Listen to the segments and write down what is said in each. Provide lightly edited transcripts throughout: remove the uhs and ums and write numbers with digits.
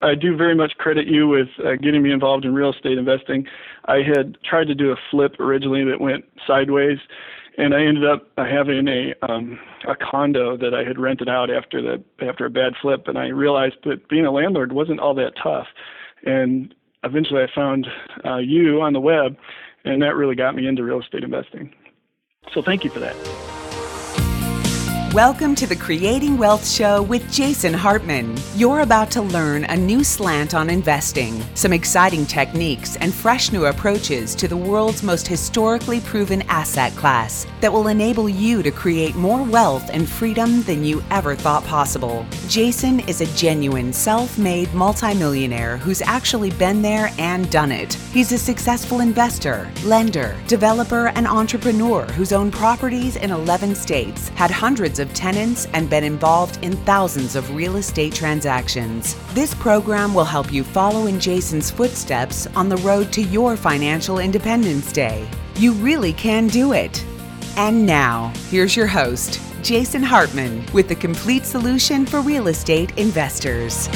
I do very much credit you with getting me involved in real estate investing. I had tried to do a flip originally that went sideways, and I ended up having a condo that I had rented out after a bad flip, and I realized that being a landlord wasn't all that tough. And eventually I found you on the web, and that really got me into real estate investing. So thank you for that. Welcome to the Creating Wealth Show with Jason Hartman. You're about to learn a new slant on investing, some exciting techniques, and fresh new approaches to the world's most historically proven asset class that will enable you to create more wealth and freedom than you ever thought possible. Jason is a genuine self-made multimillionaire who's actually been there and done it. He's a successful investor, lender, developer, and entrepreneur who's owned properties in 11 states, had hundreds of tenants, and been involved in thousands of real estate transactions. This program will help you follow in Jason's footsteps on the road to your financial independence day. You really can do it. And now, here's your host, Jason Hartman, with the complete solution for real estate investors.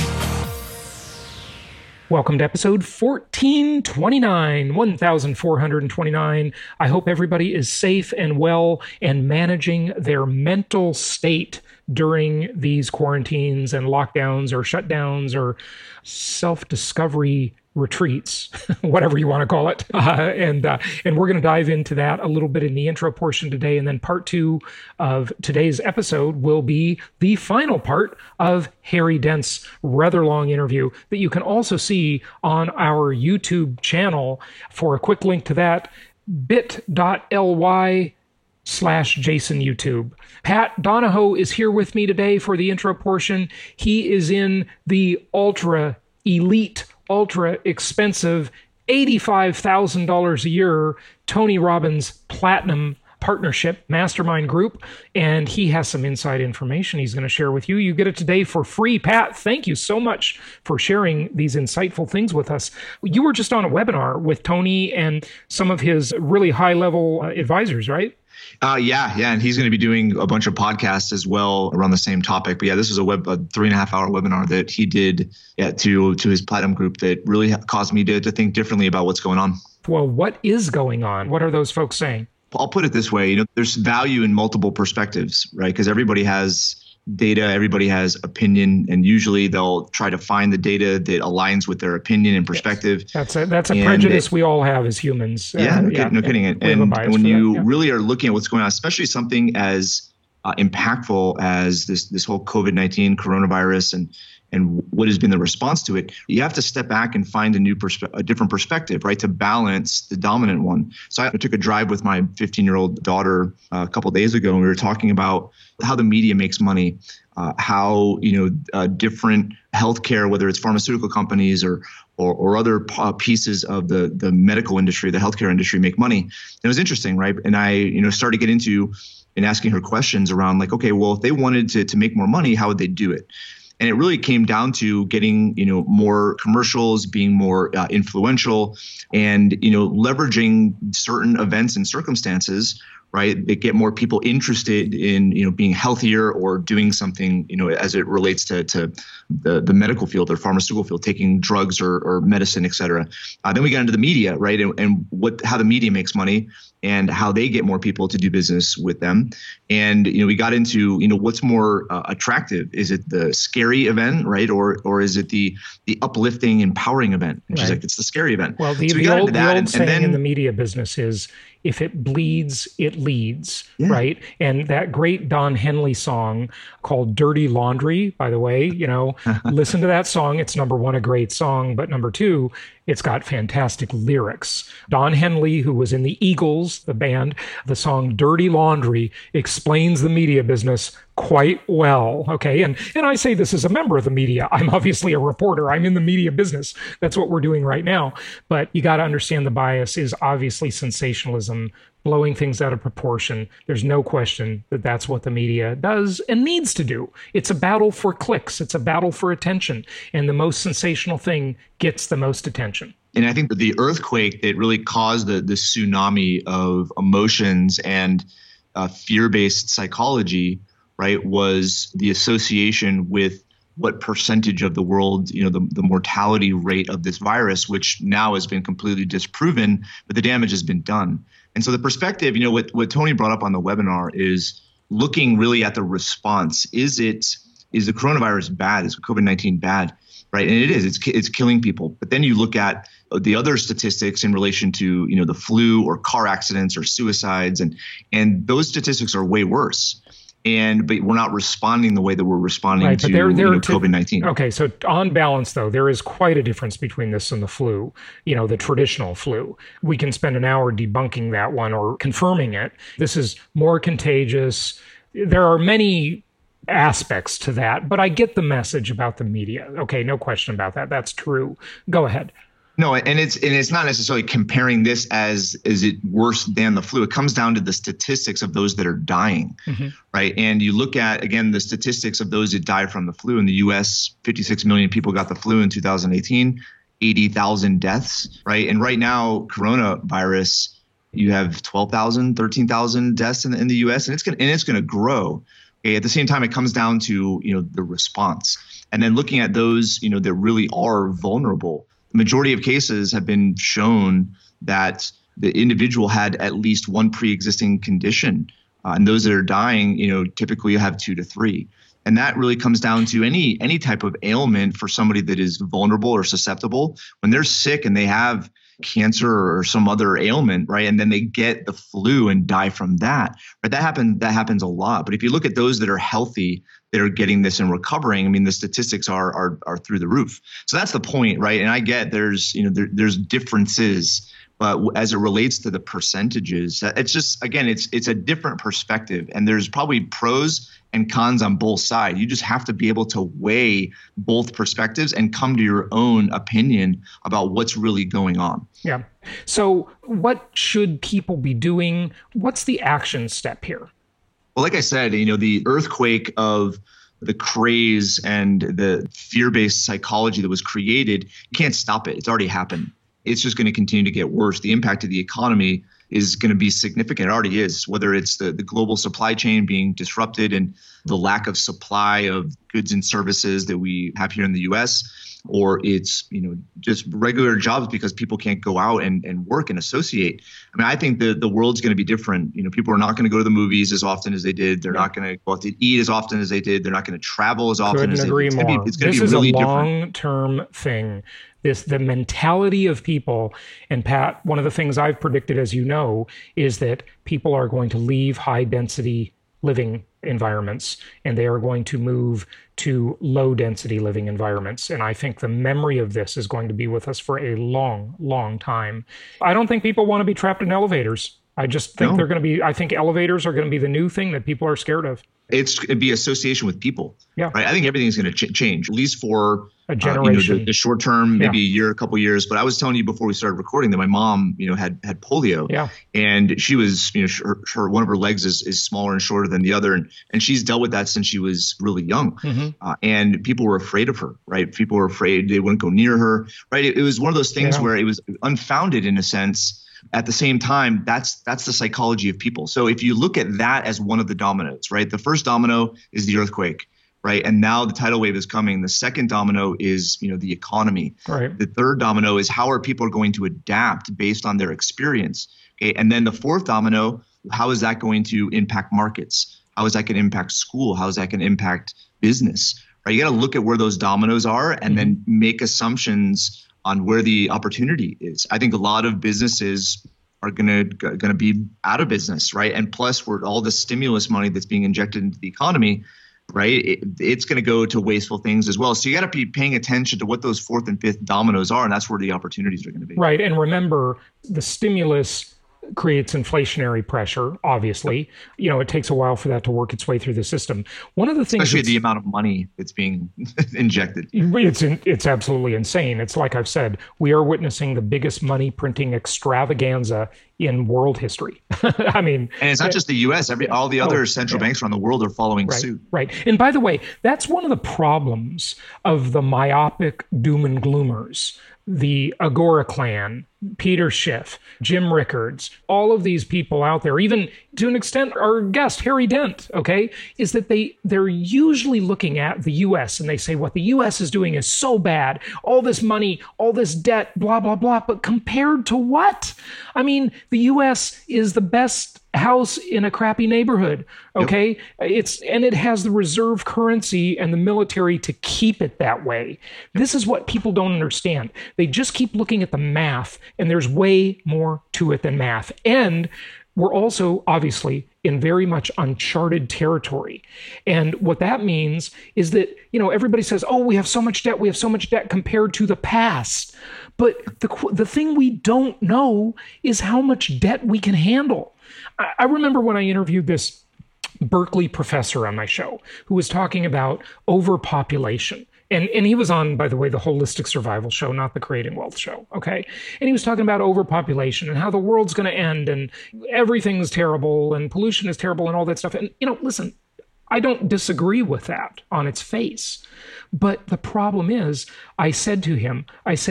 Welcome to episode 1429. I hope everybody is safe and well and managing their mental state during these quarantines and lockdowns or shutdowns or self-discovery retreats, whatever you want to call it. And we're going to dive into that a little bit in the intro portion today. And then part two of today's episode will be the final part of Harry Dent's rather long interview that you can also see on our YouTube channel. For a quick link to that, bit.ly/JasonYouTube. Pat Donahoe is here with me today for the intro portion. He is in the ultra elite, ultra expensive $85,000 a year Tony Robbins Platinum Partnership Mastermind Group, and he has some inside information he's going to share with you. You get it today for free. Pat, thank you so much for sharing these insightful things with us. You were just on a webinar with Tony and some of his really high-level advisors, right? Yeah. And he's going to be doing a bunch of podcasts as well around the same topic. But yeah, this was a 3.5-hour webinar that he did to his Platinum group that really caused me to think differently about what's going on. Well, what is going on? What are those folks saying? I'll put it this way. There's value in multiple perspectives, right? Because everybody has data, everybody has opinion, and usually they'll try to find the data that aligns with their opinion and perspective. That's a prejudice we all have as humans. No kidding. And when you really are looking at what's going on, especially something as impactful as this whole COVID-19 coronavirus and what has been the response to it, you have to step back and find a different perspective, right, to balance the dominant one. So I took a drive with my 15-year-old daughter a couple of days ago, and we were talking about how the media makes money, how different healthcare, whether it's pharmaceutical companies or other pieces of the medical industry, the healthcare industry, make money. And it was interesting, right? And I started to get into and asking her questions around like, okay, well, if they wanted to make more money, how would they do it? And it really came down to getting, more commercials, being more influential, and, leveraging certain events and circumstances, right, that get more people interested in, being healthier or doing something, as it relates to the medical field or pharmaceutical field, taking drugs or medicine, et cetera. Then we got into the media, right, and how the media makes money and how they get more people to do business with them. And, we got into, what's more attractive? Is it the scary event, right? Or is it the uplifting, empowering event? And she's like, it's the scary event. Well, the old saying in the media business is, if it bleeds, it leads, right? And that great Don Henley song called Dirty Laundry, by the way, listen to that song. It's number one, a great song. But number two, it's got fantastic lyrics. Don Henley, who was in the Eagles, the band, the song Dirty Laundry explains the media business quite well, okay? And I say this as a member of the media. I'm obviously a reporter. I'm in the media business. That's what we're doing right now. But you got to understand the bias is obviously sensationalism, blowing things out of proportion. There's no question that that's what the media does and needs to do. It's a battle for clicks. It's a battle for attention. And the most sensational thing gets the most attention. And I think that the earthquake that really caused the tsunami of emotions and fear-based psychology, right, was the association with what percentage of the world, the mortality rate of this virus, which now has been completely disproven, but the damage has been done. And so the perspective, what Tony brought up on the webinar is looking really at the response. Is the coronavirus bad? Is COVID-19 bad? Right. And it is. It's killing people. But then you look at the other statistics in relation to, the flu or car accidents or suicides. And those statistics are way worse. But we're not responding the way that we're responding to COVID-19. Okay. So on balance, though, there is quite a difference between this and the flu, the traditional flu. We can spend an hour debunking that one or confirming it. This is more contagious. There are many aspects to that, but I get the message about the media. Okay, no question about that. That's true. Go ahead. No, and it's not necessarily comparing this as is it worse than the flu. It comes down to the statistics of those that are dying, right? And you look at, again, the statistics of those that die from the flu. In the U.S., 56 million people got the flu in 2018, 80,000 deaths, right? And right now, coronavirus, you have 12,000, 13,000 deaths in the U.S., and it's going to grow. Okay, at the same time, it comes down to, the response. And then looking at those, that really are vulnerable. The majority of cases have been shown that the individual had at least one pre-existing condition. And those that are dying, typically have 2 to 3. And that really comes down to any type of ailment for somebody that is vulnerable or susceptible. When they're sick and they have cancer or some other ailment, right, and then they get the flu and die from that, right? That happens a lot. But if you look at those that are healthy, that are getting this and recovering, I mean, the statistics are through the roof. So that's the point, right? And I get there's differences, but as it relates to the percentages, it's just, again, it's a different perspective, and there's probably pros and cons on both sides. You just have to be able to weigh both perspectives and come to your own opinion about what's really going on. Yeah. So what should people be doing? What's the action step here? Well, like I said, the earthquake of the craze and the fear-based psychology that was created, you can't stop it. It's already happened. It's just going to continue to get worse. The impact of the economy is going to be significant. It already is, whether it's the global supply chain being disrupted and the lack of supply of goods and services that we have here in the U.S., or it's, just regular jobs because people can't go out and work and associate. I mean, I think the world's going to be different. People are not going to go to the movies as often as they did. They're not going to go out to eat as often as they did. They're not going to travel as often as they did. Couldn't agree more. It's going to be really different. This is a long-term thing. The mentality of people, and Pat, one of the things I've predicted, as you know, is that people are going to leave high-density living environments, and they are going to move to low-density living environments. And I think the memory of this is going to be with us for a long, long time. I don't think people want to be trapped in elevators. I just think I think elevators are going to be the new thing that people are scared of. It'd be association with people. Yeah. Right. I think everything's going to change, at least for a generation. The short term, maybe a year, a couple of years. But I was telling you before we started recording that my mom, had polio. Yeah. And she was, her one of her legs is smaller and shorter than the other, and she's dealt with that since she was really young. And people were afraid of her. Right. People were afraid they wouldn't go near her. Right. It was one of those things where it was unfounded in a sense. At the same time, that's the psychology of people. So if you look at that as one of the dominoes, right? The first domino is the earthquake, right? And now the tidal wave is coming. The second domino is, the economy. Right. The third domino is how are people going to adapt based on their experience. Okay. And then the fourth domino, how is that going to impact markets? How is that going to impact school? How is that going to impact business? Right? You got to look at where those dominoes are and then make assumptions on where the opportunity is. I think a lot of businesses are going to be out of business, right? And plus, with all the stimulus money that's being injected into the economy, right, it's going to go to wasteful things as well. So you got to be paying attention to what those fourth and fifth dominoes are, and that's where the opportunities are going to be. Right, and remember, the stimulus creates inflationary pressure, obviously. It takes a while for that to work its way through the system. One of the things, especially the amount of money that's being injected. It's absolutely insane. It's like I've said, we are witnessing the biggest money printing extravaganza in world history. I mean, and it's not just the U.S. All the other central banks around the world are following suit. Right. And by the way, that's one of the problems of the myopic doom and gloomers. The Agora clan, Peter Schiff, Jim Rickards, all of these people out there, even to an extent our guest, Harry Dent, okay, is that they're usually looking at the U.S. and they say what the U.S. is doing is so bad, all this money, all this debt, blah, blah, blah. But compared to what? I mean, the U.S. is the best house in a crappy neighborhood, okay? Yep. It has the reserve currency and the military to keep it that way. This is what people don't understand. They just keep looking at the math, and there's way more to it than math. And we're also obviously in very much uncharted territory. And what that means is that, everybody says, oh, we have so much debt compared to the past. But the thing we don't know is how much debt we can handle. I remember when I interviewed this Berkeley professor on my show who was talking about overpopulation. And he was on, by the way, the Holistic Survival Show, not the Creating Wealth Show, okay? And he was talking about overpopulation and how the world's going to end and everything's terrible and pollution is terrible and all that stuff. And, listen, I don't disagree with that on its face. But the problem is, I said to him,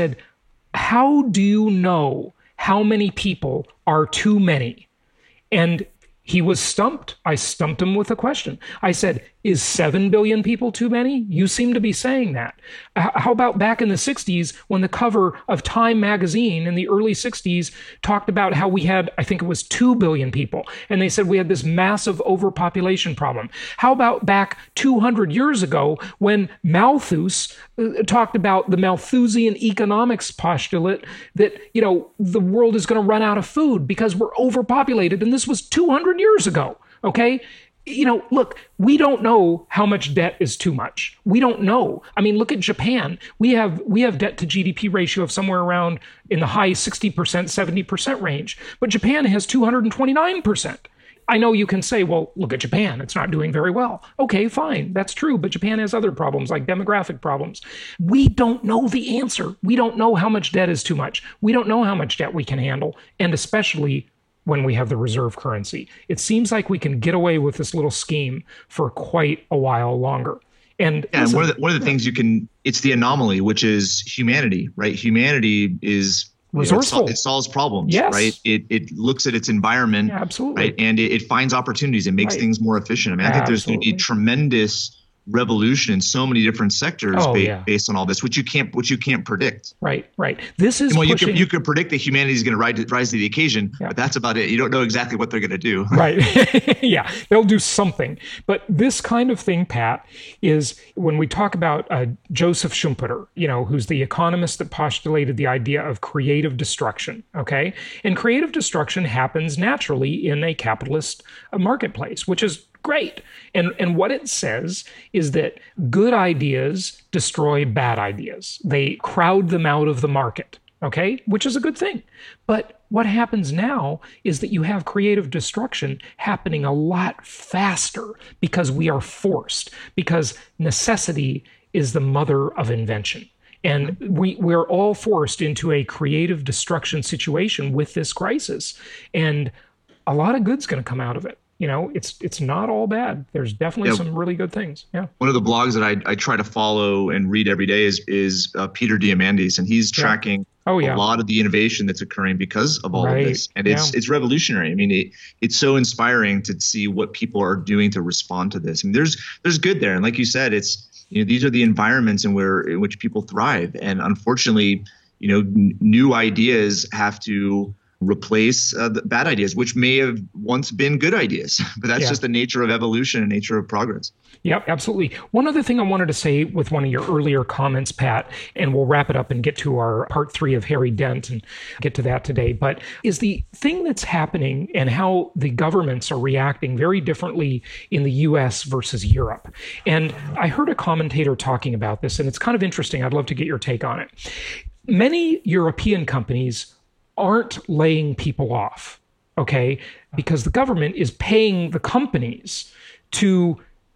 how do you know how many people are too many? And he was stumped. I stumped him with a question. I said, is 7 billion people too many? You seem to be saying that. How about back in the 60s when the cover of Time magazine in the early 60s talked about how we had, I think it was 2 billion people. And they said we had this massive overpopulation problem. How about back 200 years ago when Malthus talked about the Malthusian economics postulate that, the world is going to run out of food because we're overpopulated. And this was 200 years ago, okay? Look, we don't know how much debt is too much. We don't know. I mean, look at Japan. We have debt to GDP ratio of somewhere around in the high 60%, 70% range. But Japan has 229%. I know you can say, well, look at Japan. It's not doing very well. Okay, fine. That's true. But Japan has other problems like demographic problems. We don't know the answer. We don't know how much debt is too much. We don't know how much debt we can handle. And especially when we have the reserve currency. It seems like we can get away with this little scheme for quite a while longer. And one of the things it's the anomaly, which is humanity, right? Humanity is resourceful. It solves problems, yes. Right? It looks at its environment, absolutely, right? And it finds opportunities. It makes things more efficient. I mean, I think there's going to be tremendous revolution in so many different sectors based on all this, which you can't predict. Right. This is you could predict that humanity is going to rise to the occasion, but that's about it. You don't know exactly what they're going to do. Right. Yeah, they'll do something. But this kind of thing, Pat, is when we talk about Joseph Schumpeter, who's the economist that postulated the idea of creative destruction. Okay, and creative destruction happens naturally in a capitalist marketplace, which is great. And what it says is that good ideas destroy bad ideas. They crowd them out of the market, okay? Which is a good thing. But what happens now is that you have creative destruction happening a lot faster because we are forced, because necessity is the mother of invention. And we're all forced into a creative destruction situation with this crisis. And a lot of good's going to come out of it. It's not all bad. There's definitely some really good things. Yeah. One of the blogs that I try to follow and read every day is Peter Diamandis, and he's tracking a lot of the innovation that's occurring because of all of this. And it's revolutionary. I mean, it's so inspiring to see what people are doing to respond to this. I mean, there's good there. And like you said, it's, these are the environments in which people thrive. And unfortunately, new ideas have to replace the bad ideas, which may have once been good ideas. But that's just the nature of evolution and nature of progress. Yep, absolutely. One other thing I wanted to say with one of your earlier comments, Pat, and we'll wrap it up and get to our part 3 of Harry Dent and get to that today, but is the thing that's happening and how the governments are reacting very differently in the US versus Europe. And I heard a commentator talking about this, and it's kind of interesting. I'd love to get your take on it. Many European companies aren't laying people off, okay? Because the government is paying the companies to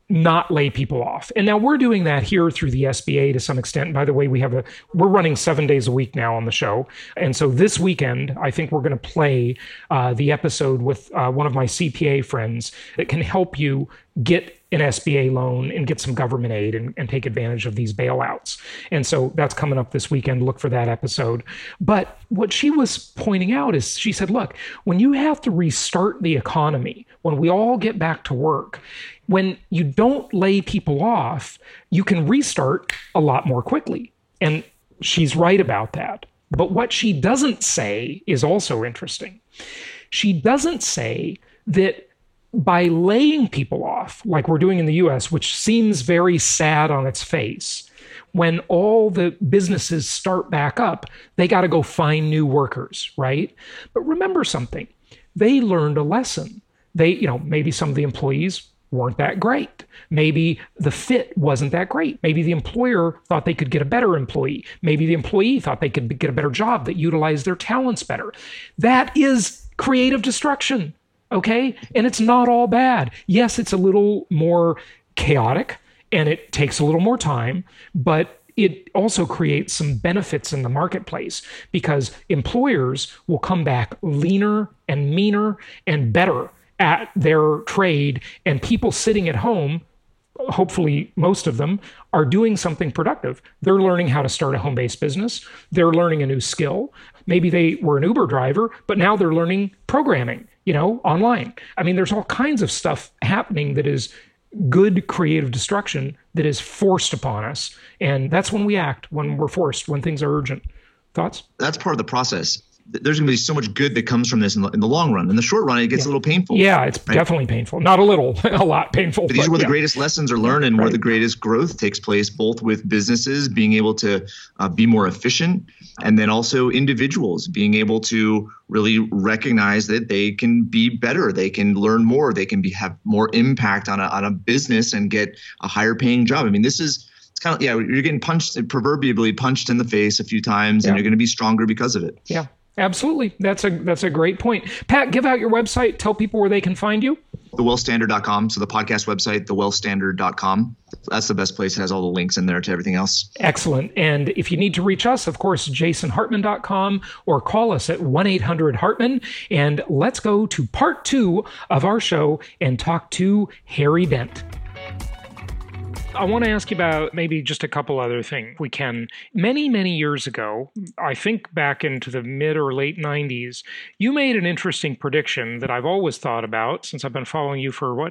not lay people off. And now we're doing that here through the SBA to some extent. By the way, we're running 7 days a week now on the show. And so this weekend, I think we're going to play the episode with one of my CPA friends that can help you get an SBA loan and get some government aid and take advantage of these bailouts. And so that's coming up this weekend. Look for that episode. But what she was pointing out is she said, look, when you have to restart the economy, when we all get back to work, when you don't lay people off, you can restart a lot more quickly. And she's right about that. But what she doesn't say is also interesting. She doesn't say that by laying people off, like we're doing in the US, which seems very sad on its face, when all the businesses start back up, they got to go find new workers, right? But remember something. They learned a lesson. Maybe some of the employees weren't that great. Maybe the fit wasn't that great. Maybe the employer thought they could get a better employee. Maybe the employee thought they could get a better job that utilized their talents better. That is creative destruction, okay? And it's not all bad. Yes, it's a little more chaotic and it takes a little more time, but it also creates some benefits in the marketplace because employers will come back leaner and meaner and better at their trade, and people sitting at home, hopefully most of them, are doing something productive. They're learning how to start a home-based business. They're learning a new skill. Maybe they were an Uber driver, but now they're learning programming, online. I mean, there's all kinds of stuff happening that is good creative destruction that is forced upon us. And that's when we act, when we're forced, when things are urgent. Thoughts? That's part of the process. There's going to be so much good that comes from this in the long run. In the short run, it gets a little painful. Yeah, it's definitely painful. Not a little, a lot painful. But these are where the greatest lessons are learned and where the greatest growth takes place, both with businesses being able to be more efficient, and then also individuals being able to really recognize that they can be better, they can learn more, they can have more impact on a business and get a higher paying job. I mean, it's kind of, you're getting proverbially punched in the face a few times, and you're going to be stronger because of it. Yeah. Absolutely. That's a great point. Pat, give out your website. Tell people where they can find you. TheWealthStandard.com. So the podcast website, TheWealthStandard.com. That's the best place. It has all the links in there to everything else. Excellent. And if you need to reach us, of course, JasonHartman.com or call us at 1-800-HARTMAN. And let's go to part 2 of our show and talk to Harry Dent. I want to ask you about maybe just a couple other things we can. Many, many years ago, I think back into the mid or late 90s, you made an interesting prediction that I've always thought about since I've been following you for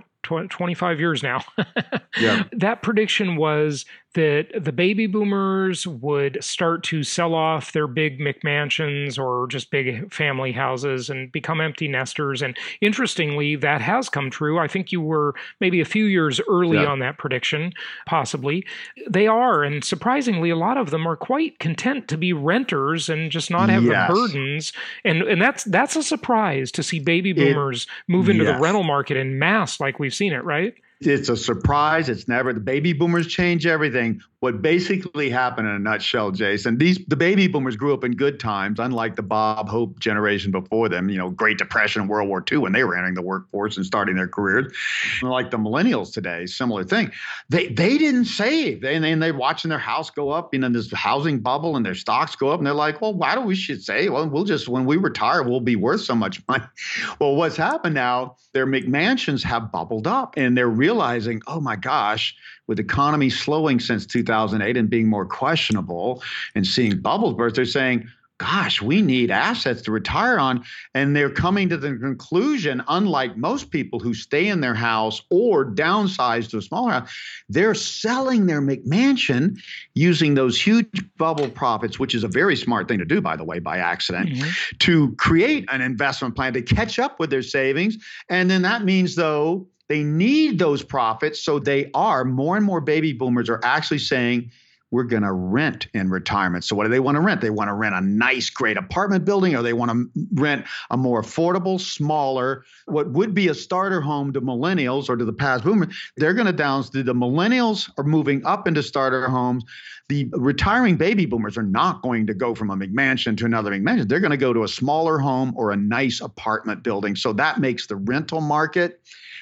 25 years now. Yeah. That prediction was that the baby boomers would start to sell off their big McMansions or just big family houses and become empty nesters. And interestingly, that has come true. I think you were maybe a few years early on that prediction, possibly. They are, and surprisingly, a lot of them are quite content to be renters and just not have the burdens. And that's a surprise to see baby boomers move into the rental market en masse like we've seen it, right? It's a surprise. It's never, the baby boomers change everything. What basically happened in a nutshell, Jason, the baby boomers grew up in good times, unlike the Bob Hope generation before them, Great Depression, World War II, when they were entering the workforce and starting their careers. And like the millennials today, similar thing. They didn't save. They're watching their house go up, this housing bubble, and their stocks go up. And they're like, well, why do we should save? Well, when we retire, we'll be worth so much money. Well, what's happened now, their McMansions have bubbled up, and they're realizing, oh my gosh, with the economy slowing since 2008 and being more questionable and seeing bubbles burst, they're saying, gosh, we need assets to retire on. And they're coming to the conclusion, unlike most people who stay in their house or downsize to a smaller house, they're selling their McMansion using those huge bubble profits, which is a very smart thing to do, by the way, by accident, to create an investment plan to catch up with their savings. And then that means, though, they need those profits. So more and more baby boomers are actually saying, we're going to rent in retirement. So what do they want to rent? They want to rent a nice, great apartment building, or they want to rent a more affordable, smaller, what would be a starter home to millennials or to the past boomers. They're going to the millennials are moving up into starter homes. The retiring baby boomers are not going to go from a McMansion to another McMansion. They're going to go to a smaller home or a nice apartment building. So that makes the rental market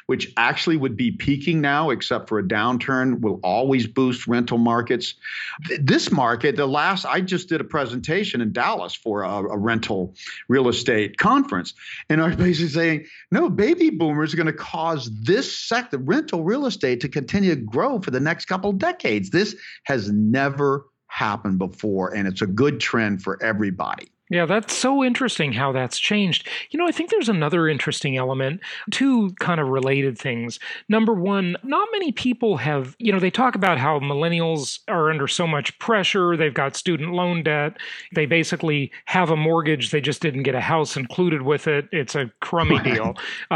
which actually would be peaking now, except for a downturn, will always boost rental markets. This market, I just did a presentation in Dallas for a rental real estate conference. And I was basically saying, no, baby boomers are going to cause this sector, rental real estate, to continue to grow for the next couple of decades. This has never happened before, and it's a good trend for everybody. Yeah, that's so interesting how that's changed. I think there's another interesting element, two kind of related things. Number one, not many people have, they talk about how millennials are under so much pressure. They've got student loan debt. They basically have a mortgage. They just didn't get a house included with it. It's a crummy deal.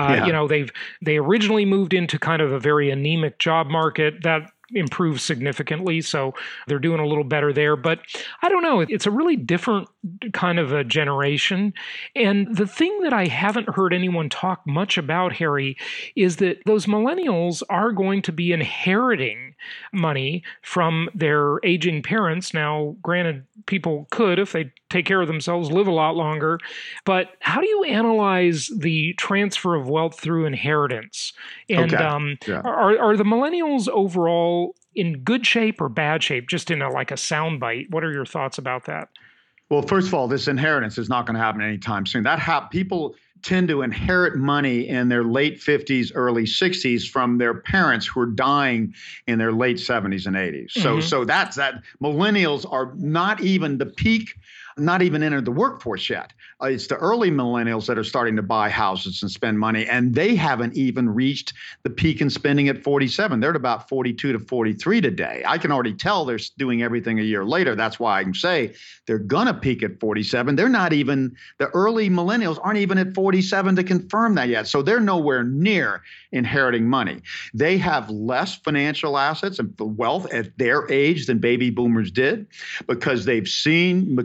They originally moved into kind of a very anemic job market that improved significantly, so they're doing a little better there. But I don't know, it's a really different kind of a generation. And the thing that I haven't heard anyone talk much about, Harry, is that those millennials are going to be inheriting money from their aging parents. Now, granted, people could, if they take care of themselves, live a lot longer. But how do you analyze the transfer of wealth through inheritance? And are the millennials overall in good shape or bad shape, just in a soundbite? What are your thoughts about that? Well, first of all, this inheritance is not going to happen anytime soon. People tend to inherit money in their late 50s, early 60s from their parents who are dying in their late 70s and 80s. So that's that. Millennials are not even the peak, not even entered the workforce yet. It's the early millennials that are starting to buy houses and spend money, and they haven't even reached the peak in spending at 47. They're at about 42 to 43 today. I can already tell they're doing everything a year later. That's why I can say they're going to peak at 47. They're not even, the early millennials aren't even at 47 to confirm that yet. So they're nowhere near inheriting money. They have less financial assets and wealth at their age than baby boomers did because they've seen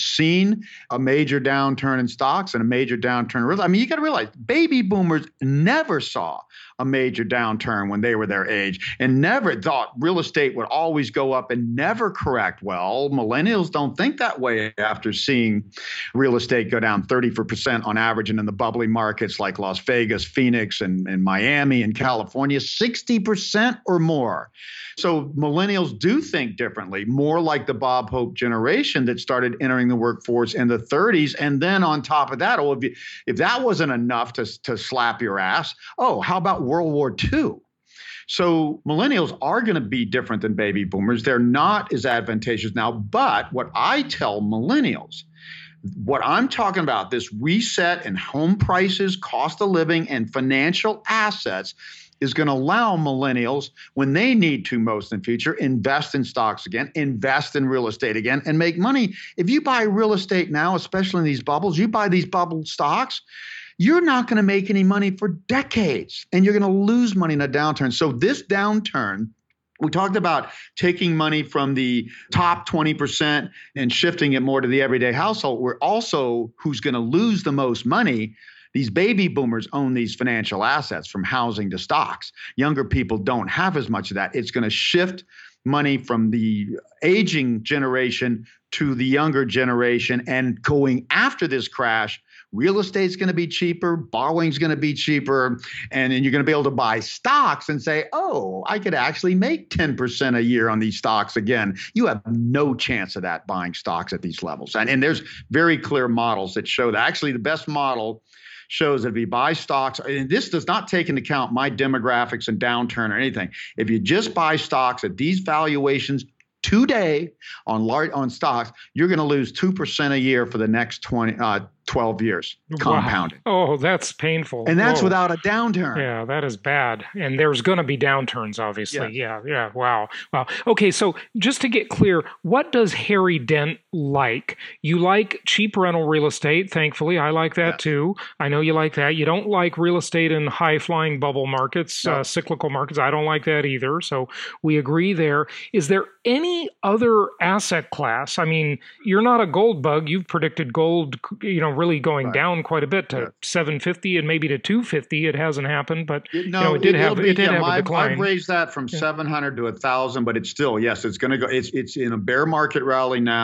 a major downturn in stocks and a major downturn in real estate. I mean, you got to realize baby boomers never saw a major downturn when they were their age and never thought real estate would always go up and never correct. Well, millennials don't think that way after seeing real estate go down 30% on average, and in the bubbly markets like Las Vegas, Phoenix, and Miami and California, 60% or more. So millennials do think differently, more like the Bob Hope generation that started entering the workforce in the 30s. And then on top of that, if that wasn't enough to slap your ass, how about World War II? So millennials are going to be different than baby boomers. They're not as advantageous now. But what I tell millennials, what I'm talking about, this reset in home prices, cost of living, and financial assets is going to allow millennials, when they need to most in the future, invest in stocks again, invest in real estate again, and make money. If you buy real estate now, especially in these bubbles, you buy these bubble stocks, you're not going to make any money for decades, and you're going to lose money in a downturn. So this downturn, we talked about taking money from the top 20% and shifting it more to the everyday household. We're also, who's going to lose the most money? These baby boomers own these financial assets from housing to stocks. Younger people don't have as much of that. It's going to shift money from the aging generation to the younger generation. And going after this crash, real estate's going to be cheaper, borrowing's going to be cheaper, and then you're going to be able to buy stocks and say, I could actually make 10% a year on these stocks again. You have no chance of that buying stocks at these levels. And there's very clear models that show that. Actually, the best model shows that if you buy stocks, and this does not take into account my demographics and downturn or anything. If you just buy stocks at these valuations today on stocks, you're going to lose 2% a year for the next 12 years compounded. Wow. Oh, that's painful. And that's without a downturn. Yeah, that is bad. And there's going to be downturns, obviously. Yes. Yeah. Wow. Okay, so just to get clear, what does Harry Dent like? You like cheap rental real estate, thankfully. I like that too. I know you like that. You don't like real estate in high-flying bubble markets, cyclical markets. I don't like that either. So we agree there. Is there any other asset class? I mean, you're not a gold bug. You've predicted gold, really going down quite a bit to 750 and maybe to 250. It hasn't happened, but it did have a decline. I've raised that from 700 to 1,000, but it's still, it's going to go. It's in a bear market rally now.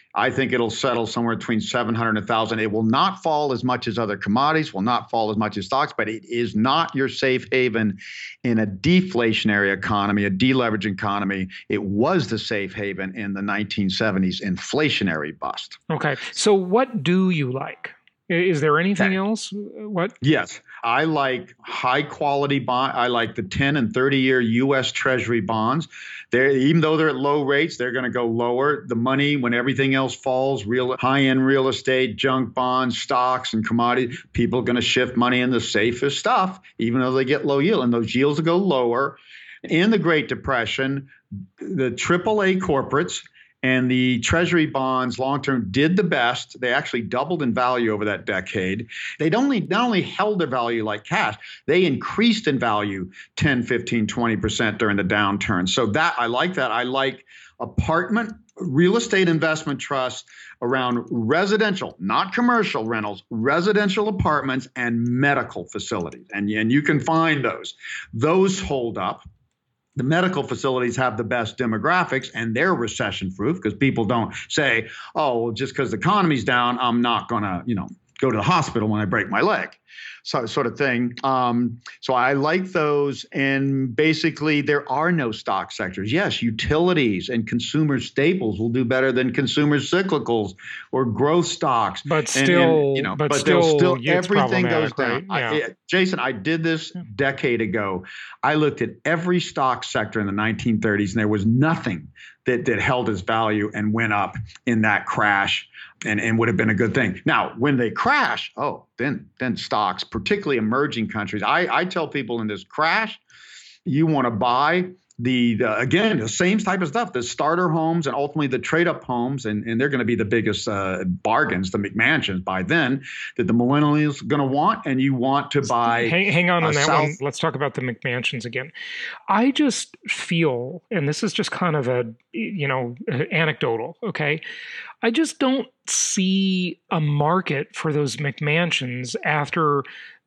I think it'll settle somewhere between 700 and 1,000. It will not fall as much as other commodities, will not fall as much as stocks, but it is not your safe haven in a deflationary economy, a deleveraged economy. It was the safe haven in the 1970s inflationary bust. Okay. So what do you like? Is there anything else? What? Yes. I like high quality bond. I like the 10 and 30-year U.S. Treasury bonds. Even though they're at low rates, they're going to go lower. The money, when everything else falls, high-end real estate, junk bonds, stocks, and commodities, people are going to shift money in the safest stuff, even though they get low yield. And those yields will go lower. In the Great Depression, the AAA corporates and the Treasury bonds long-term did the best. They actually doubled in value over that decade. They not only held their value like cash, they increased in value 10, 15, 20% during the downturn. So that I like that. I like apartment real estate investment trusts around residential, not commercial rentals, residential apartments and medical facilities. And you can find those. Those hold up. The medical facilities have the best demographics and they're recession proof because people don't say, oh, well, just because the economy's down, I'm not going to, go to the hospital when I break my leg. So sort of thing. So I like those. And basically, there are no stock sectors. Yes, utilities and consumer staples will do better than consumer cyclicals or growth stocks. But still, everything goes down. Right? Yeah. Jason, I did this a decade ago. I looked at every stock sector in the 1930s, and there was nothing that held its value and went up in that crash. And would have been a good thing. Now, when they crash, then stocks, particularly emerging countries. I tell people in this crash, you want to buy the same type of stuff, the starter homes and ultimately the trade-up homes, and they're going to be the biggest bargains, the McMansions by then, that the millennials are going to want, and you want to buy. Hang on that one. Let's talk about the McMansions again. I just feel, and this is just kind of anecdotal, okay? I just don't see a market for those McMansions after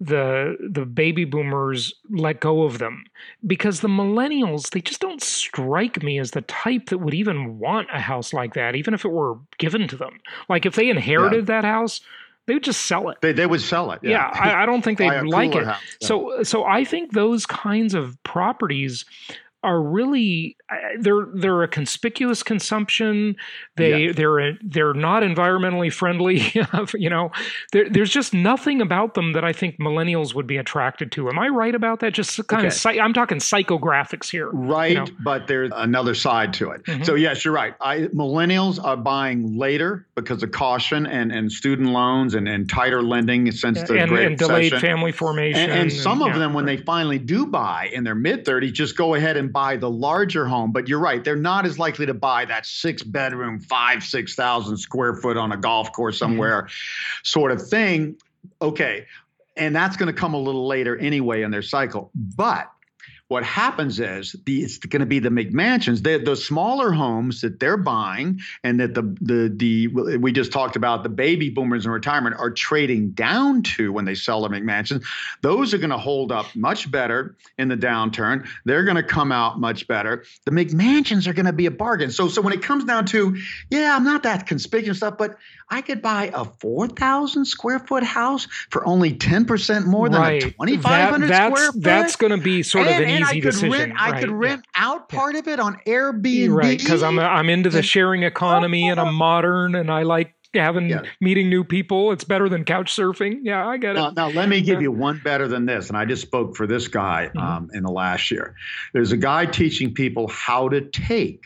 the baby boomers let go of them, because the millennials, they just don't strike me as the type that would even want a house like that, even if it were given to them. Like if they inherited that house, they would just sell it. They would sell it. Yeah, I don't think they'd like it. House, yeah. So I think those kinds of properties are really they're a conspicuous consumption. They're not environmentally friendly. There's just nothing about them that I think millennials would be attracted to. Am I right about that? Just kind of I'm talking psychographics here. Right, but there's another side to it. Mm-hmm. So yes, you're right. Millennials are buying later because of caution and student loans and tighter lending since the Great Recession. And delayed family formation. And some of them, when they finally do buy in their mid-30s, just go ahead and buy the larger home. But you're right, they're not as likely to buy that 6-bedroom, 6,000 square foot on a golf course somewhere sort of thing. Okay. And that's going to come a little later anyway in their cycle. But what happens is it's going to be the McMansions, the smaller homes that they're buying, and that we just talked about the baby boomers in retirement are trading down to when they sell their McMansions. Those are going to hold up much better in the downturn. They're going to come out much better. The McMansions are going to be a bargain. So when it comes down to, I'm not that conspicuous stuff, but I could buy a 4,000 square foot house for only 10% more than a 2,500 square foot. That's going to be sort of an easy decision. I could rent out part of it on Airbnb. Right, because I'm into the sharing economy and I'm modern and I like meeting new people. It's better than couch surfing. Yeah, I get it. Now let me give you one better than this. And I just spoke for this guy in the last year. There's a guy teaching people how to take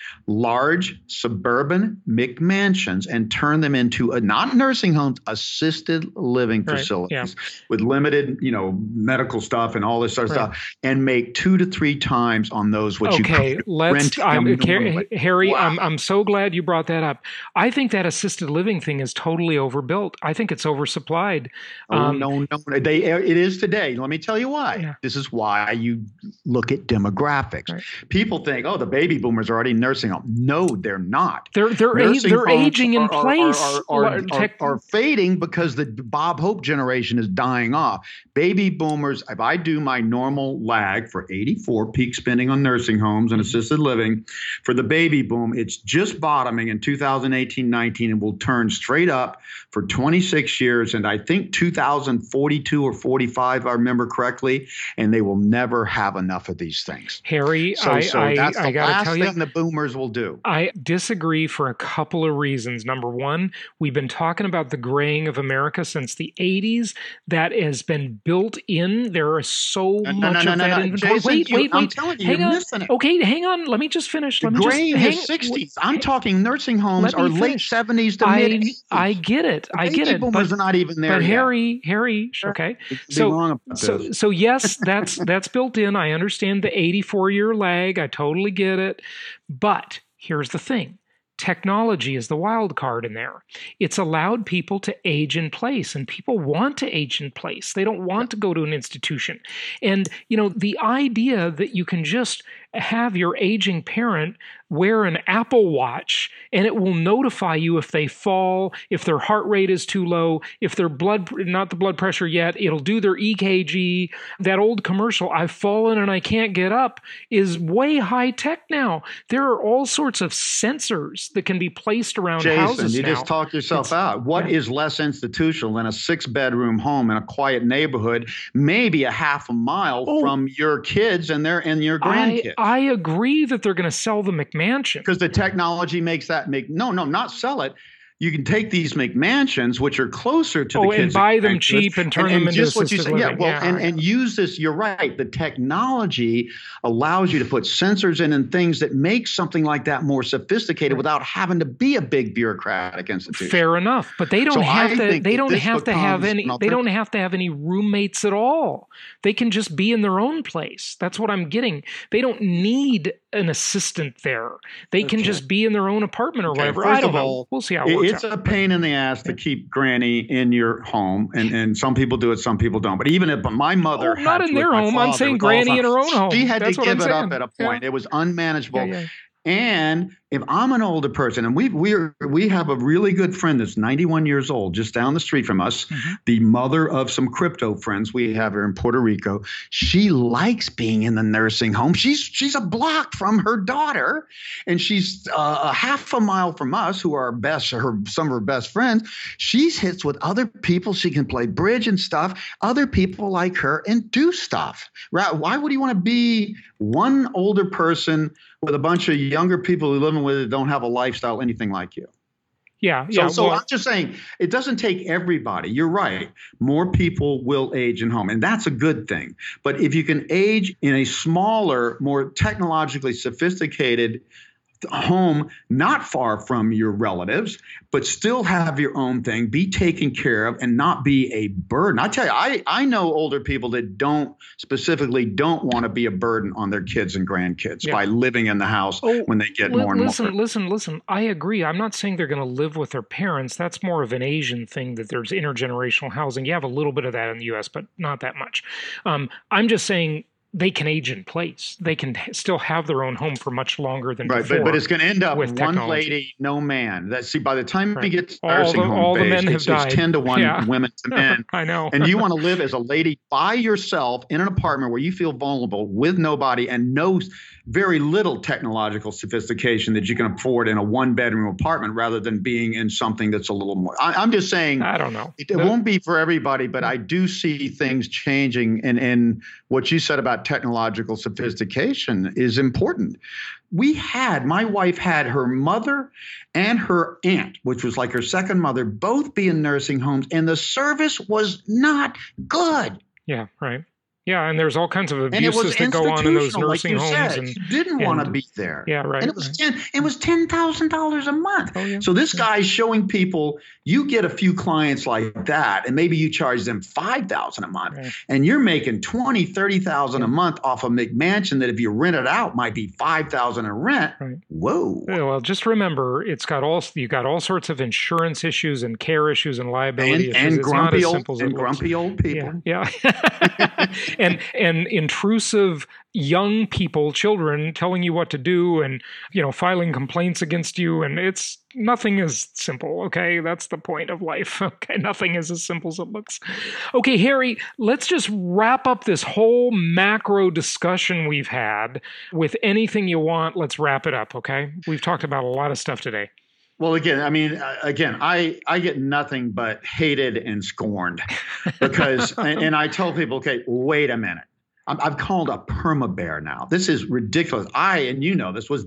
large suburban McMansions and turn them into not nursing homes, assisted living facilities with limited, medical stuff and all this sort of stuff, and make 2 to 3 times on those what you rent. Harry, wow. I'm so glad you brought that up. I think that assisted living thing is totally overbuilt. I think it's oversupplied. No, it is today. Let me tell you why. Yeah. This is why you look at demographics. Right. People think, the baby boomers are already nursing home. now. No, they're not. They're aging in place. Are fading because the Bob Hope generation is dying off. Baby boomers, if I do my normal lag for 84 peak spending on nursing homes and assisted living, for the baby boom, it's just bottoming in 2018-19 and will turn straight up for 26 years. And I think 2042 or 45, if I remember correctly, and they will never have enough of these things. Harry, so that's the last thing the boomers will do. I disagree for a couple of reasons. Number one, we've been talking about the graying of America since the 80s. That has been built in. There is so much of that inventory. Jason, wait. I'm telling you, hang you're on. missing it. Okay, hang on. Let me just finish. The graying is 60s. I'm talking nursing homes are late 70s to mid 80s. I get it. Baby boomers are not even there but yet. Harry, okay. So yes, that's built in. I understand the 84-year lag. I totally get it. But here's the thing. Technology is the wild card in there. It's allowed people to age in place, and people want to age in place. They don't want to go to an institution. And, the idea that you can just have your aging parent wear an Apple Watch and it will notify you if they fall, if their heart rate is too low, if their not the blood pressure yet, it'll do their EKG. That old commercial, I've fallen and I can't get up, is way high tech now. There are all sorts of sensors that can be placed around houses Jason, you now. just talked yourself out. What is less institutional than a 6-bedroom home in a quiet neighborhood, maybe a half a mile from your kids and your grandkids? I agree that they're going to sell the McMansion. Because the technology makes that not sell it. You can take these McMansions, which are closer to the kids, and buy them cheap and turn them into assisted living. And use this. You're right. The technology allows you to put sensors in and things that make something like that more sophisticated without having to be a big bureaucratic institution. Fair enough, but they don't have to. They don't have to have any. They don't have to have any roommates at all. They can just be in their own place. That's what I'm getting. They don't need an assistant there. They can just be in their own apartment or whatever. I don't know. We'll see how it works. It's a pain in the ass to keep granny in your home, and some people do it, some people don't. But even if my mother had not in their home, I'm saying granny in her own home. She had to give it up at a point. It was unmanageable. Yeah. And if I'm an older person, and we have a really good friend that's 91 years old, just down the street from us, the mother of some crypto friends we have here in Puerto Rico. She likes being in the nursing home. She's a block from her daughter, and she's a half a mile from us, who are some of her best friends. She hits with other people. She can play bridge and stuff. Other people like her and do stuff. Right? Why would you want to be one older person with a bunch of younger people who live with it, don't have a lifestyle anything like you? Yeah. So I'm just saying, it doesn't take everybody. You're right. More people will age in home, and that's a good thing. But if you can age in a smaller, more technologically sophisticated home, not far from your relatives, but still have your own thing, be taken care of, and not be a burden. I tell you, I know older people that don't want to be a burden on their kids and grandkids by living in the house when they get more and more. Listen. I agree. I'm not saying they're going to live with their parents. That's more of an Asian thing, that there's intergenerational housing. You have a little bit of that in the U.S., but not that much. I'm just saying they can age in place. They can still have their own home for much longer than before. But it's going to end up with one lady, no man. By the time we get to nursing home, all the men have died. It's 10 to 1 women to men. I know. And you want to live as a lady by yourself in an apartment where you feel vulnerable with nobody and very little technological sophistication that you can afford in a 1-bedroom apartment, rather than being in something that's a little more. I'm just saying, I don't know. It won't be for everybody, but I do see things changing. And what you said about technological sophistication is important. My wife had her mother and her aunt, which was like her second mother, both be in nursing homes, and the service was not good. Yeah, right. Yeah, and there's all kinds of abuses that go on in those nursing homes. And you didn't want to be there. Yeah, right. And it was $10,000 a month. Oh, yeah. So this guy's showing people, you get a few clients like that, and maybe you charge them $5,000 a month, and you're making $20,000, $30,000 a month off a McMansion that if you rent it out might be $5,000 in rent. Right. Whoa. Yeah, well, just remember, you got all sorts of insurance issues and care issues and liability issues. And grumpy old people. Yeah. and intrusive young people, children, telling you what to do and, filing complaints against you. And nothing is simple, okay? That's the point of life, okay? Nothing is as simple as it looks. Okay, Harry, let's just wrap up this whole macro discussion we've had with anything you want. Let's wrap it up, okay? We've talked about a lot of stuff today. Well, I get nothing but hated and scorned because, and I tell people, okay, wait a minute. I've called a perma bear now. This is ridiculous. This was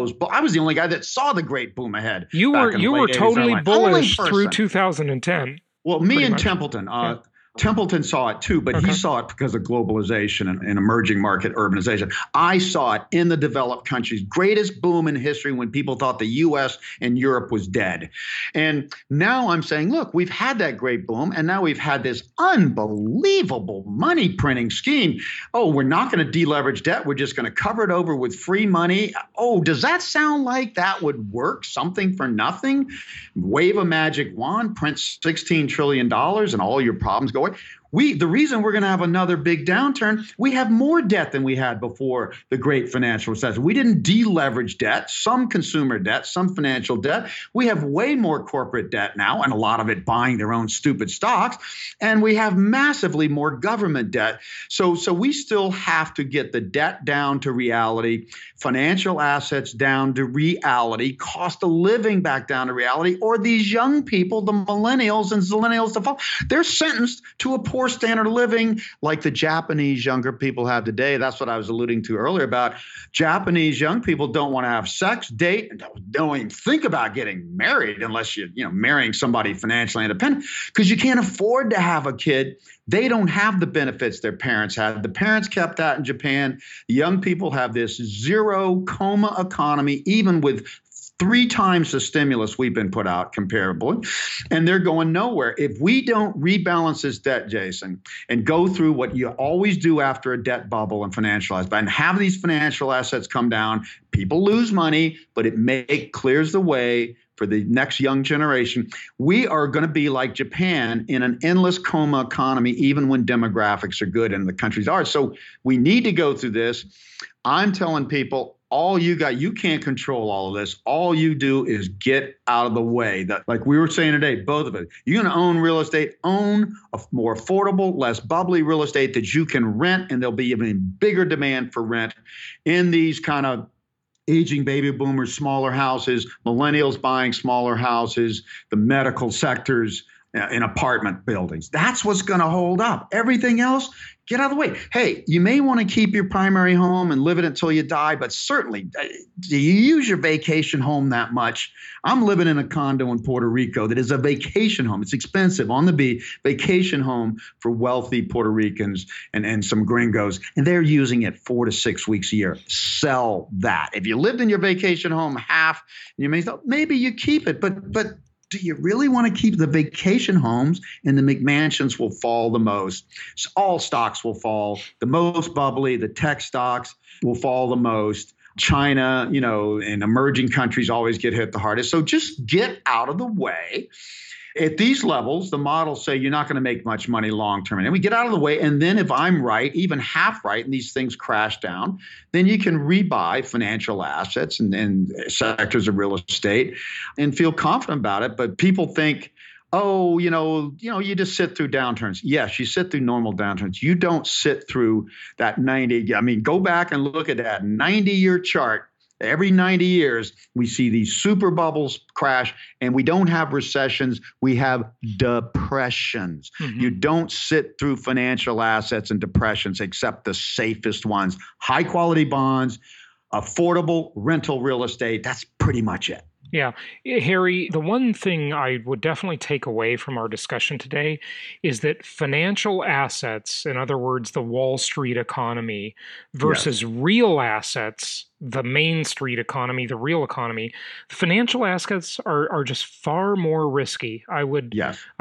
I was the only guy that saw the great boom ahead. You were totally bullish through 2010. Well, me and Templeton. Templeton saw it too, but he saw it because of globalization and emerging market urbanization. I saw it in the developed countries, greatest boom in history when people thought the U.S. and Europe was dead. And now I'm saying, look, we've had that great boom, and now we've had this unbelievable money printing scheme. Oh, we're not going to deleverage debt. We're just going to cover it over with free money. Oh, does that sound like that would work? Something for nothing? Wave a magic wand, print $16 trillion, and all your problems go away. The reason we're going to have another big downturn, we have more debt than we had before the great financial recession. We didn't deleverage debt, some consumer debt, some financial debt. We have way more corporate debt now, and a lot of it buying their own stupid stocks. And we have massively more government debt. So we still have to get the debt down to reality, financial assets down to reality, cost of living back down to reality, or these young people, the millennials and zillennials, they're sentenced to a poor standard of living like the Japanese younger people have today. That's what I was alluding to earlier about Japanese young people don't want to have sex, date, and don't even think about getting married unless you're marrying somebody financially independent because you can't afford to have a kid. They don't have the benefits their parents had. The parents kept that in Japan. The young people have this zero coma economy, even with 3 times the stimulus we've been put out comparably, and they're going nowhere. If we don't rebalance this debt, Jason, and go through what you always do after a debt bubble and financialize, and have these financial assets come down, people lose money, but it clears the way for the next young generation. We are going to be like Japan in an endless coma economy, even when demographics are good and the countries are. So we need to go through this. I'm telling people, you can't control all of this. All you do is get out of the way. That, like we were saying today, both of it. You're going to own real estate, own a more affordable, less bubbly real estate that you can rent, and there'll be even bigger demand for rent in these kind of aging baby boomers, smaller houses, millennials buying smaller houses, the medical sectors in apartment buildings. That's what's going to hold up. Everything else, get out of the way. Hey, you may want to keep your primary home and live it until you die, but certainly, do you use your vacation home that much? I'm living in a condo in Puerto Rico that is a vacation home. It's expensive on the beach, vacation home for wealthy Puerto Ricans and some gringos, and they're using it 4 to 6 weeks a year. Sell that. If you lived in your vacation home half, you may thought maybe you keep it, but do you really want to keep the vacation homes? And the McMansions will fall the most. So all stocks will fall. The most bubbly, the tech stocks will fall the most. China, and emerging countries always get hit the hardest. So just get out of the way. At these levels, the models say you're not going to make much money long term. And we get out of the way. And then if I'm right, even half right, and these things crash down, then you can rebuy financial assets and sectors of real estate and feel confident about it. But people think, oh, you just sit through downturns. Yes, you sit through normal downturns. You don't sit through that 90. Go back and look at that 90-year chart. Every 90 years, we see these super bubbles crash, and we don't have recessions. We have depressions. Mm-hmm. You don't sit through financial assets and depressions except the safest ones. High-quality bonds, affordable rental real estate. That's pretty much it. Yeah. Harry, the one thing I would definitely take away from our discussion today is that financial assets, in other words, the Wall Street economy versus real assets, the Main Street economy, the real economy, financial assets are just far more risky. I would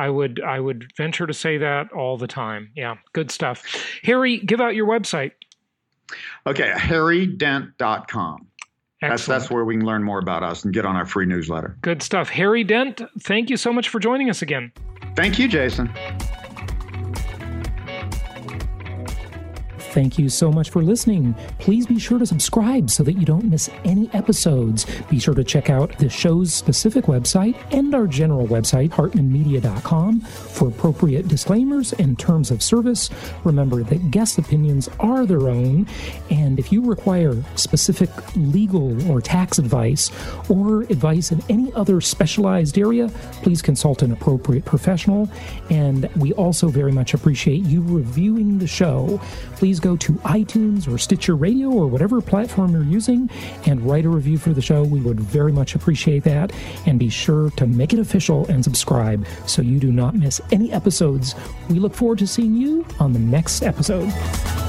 venture to say that all the time. Yeah. Good stuff. Harry, give out your website. Okay. harrydent.com. That's where we can learn more about us and get on our free newsletter. Good stuff. Harry Dent, thank you so much for joining us again. Thank you, Jason. Thank you so much for listening. Please be sure to subscribe so that you don't miss any episodes. Be sure to check out the show's specific website and our general website, hartmanmedia.com, for appropriate disclaimers and terms of service. Remember that guest opinions are their own, and if you require specific legal or tax advice or advice in any other specialized area, please consult an appropriate professional. And we also very much appreciate you reviewing the show. Please go to iTunes or Stitcher Radio or whatever platform you're using and write a review for the show. We would very much appreciate that. And be sure to make it official and subscribe so you do not miss any episodes. We look forward to seeing you on the next episode.